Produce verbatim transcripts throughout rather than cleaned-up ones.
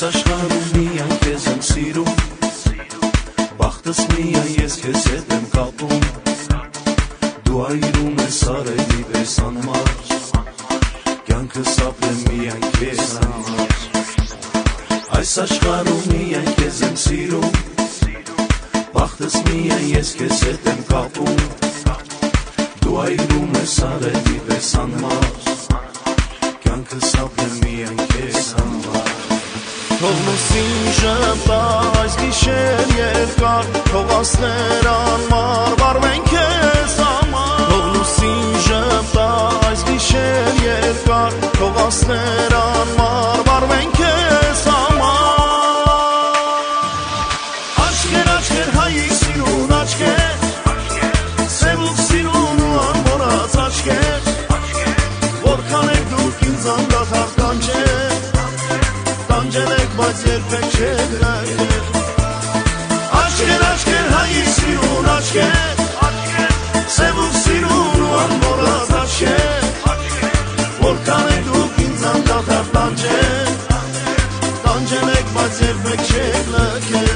աշխարհում միայն քեզ եմ սիրում, բախտս միայն ես քեզ հետ եմ կապում, դու այրում ես արևի պես անմար, կյանքս ապրեմ միայն քեզ համար, այս աշխարհում միայն քեզ եմ սիրում, բախտս միայն ես քեզ հետ եմ կապում, դու այրում ես արևի պես անմար, կյանքս ապրեմ միայն քեզ համար. Թող լուսին ժպտա այս գիշեր երկար, թող ասներ անմար վառվեն քեզ համար, թող լուսին ժպտա այս գիշեր երկար, թող ասներ անմար վառվեն քեզ համար. Աչքեր, աչքեր հայի սիրուն աչքեր, սևուկ սիրուն ու անմոռաց աչքեր, որքան եք դուք ինձ անդադար կանչել, տանջել եք, բայց երբեք չեք լքել. Աչքեր, աչքեր հայի սիրուն աչքեր, սևուկ սիրուն ու անմոռաց աչքեր, որքան եք դուք ինձ անդադար տանջել, տանջել եք, բայց երբեք չեք լքել.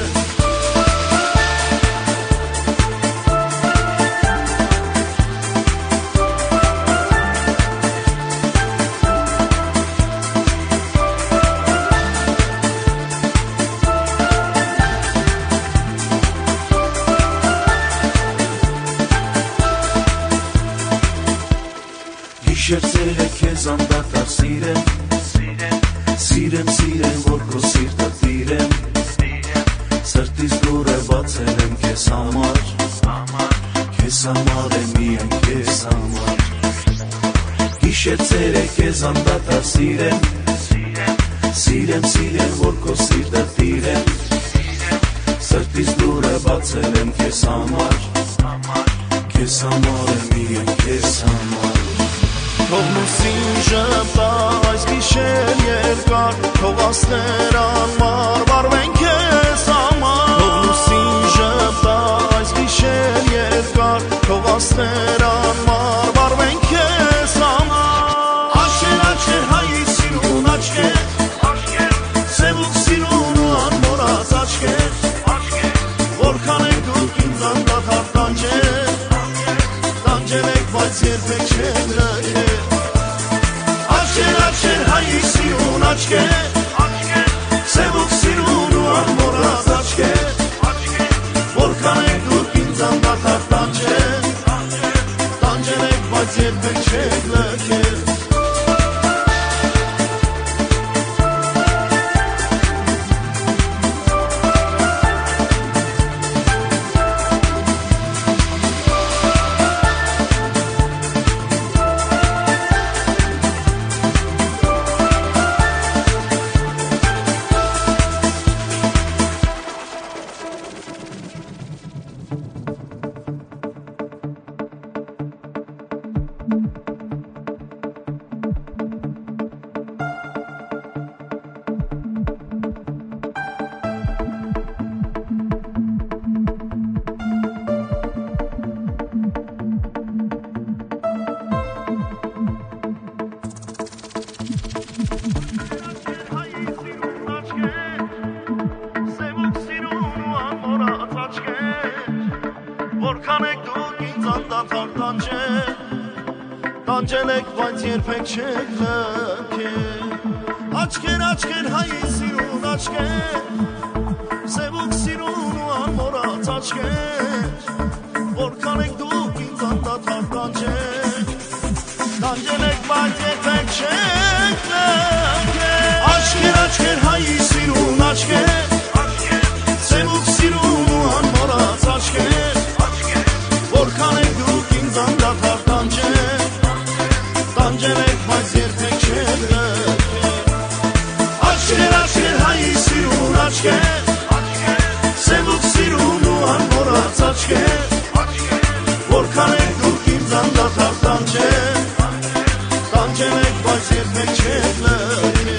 Գիշեր-ցերեկ քեզ անդադար սիրեմ, սիրեմ, սիրեմ, որ քո սիրտը տիրեմ, սրտիս դուռը բացել եմ քեզ համար, քեզ համար եմ միայն քեզ համար. Գիշեր-ցերեկ քեզ անդադար սիրեմ, սիրեմ, սիրեմ, որ քո սիրտը տիրեմ, սրտիս դուռը բացել եմ քեզ համար, քեզ համար եմ միայն քեզ համար. Թող լուսին ժպտա այս գիշեր երկար, թող ասներ անմար վառվեն քեզ համար, թող լուսին ժպտա այս գիշեր երկար, թող ասներ անմար վառվեն քեզ համար. Աչքեր, աչքեր հայի սիրուն աչքեր, սևուկ սիրուն ու անմոռաց աչքեր, որքան եք դուք ինձ անդադար տանջել, տանջել եք, բայց երբեք չեք լքել. Աչքեր հայի սիրուն աչքեր, սևուկ սիրուն ու անմոռաց աչքեր, որքան եք դուք ինձ անդադար տանջել, տանջել եք, բայց երբեք չեք լքել. Որքան եք դուք ինձ անդադար տանջել, տանջել եք, բայց երբեք չեք լքել. Աչքեր, աչքեր հայի սիրուն աչքեր, սևուկ սիրուն ու անմոռաց աչքեր, որքան եք դուք ինձ անդադար տանջել, տանջել եք, բայց երբեք չեք լքել. Աչքեր, աչքեր հայի սիրուն աչքեր, սևուկ սիրուն ու անմոռաց աչքեր, որքան եք դուք ինձ անդադար տանջել, տանջել եք, բայց երբեք չեք լքել. Աչքեր, աչքեր հայի սիրուն աչքեր, սևուկ սիրուն ու անմոռաց աչքեր, որքան եք դուք ինձ անդադար տանջել, տանջել եք, բայց երբեք չեք լքել.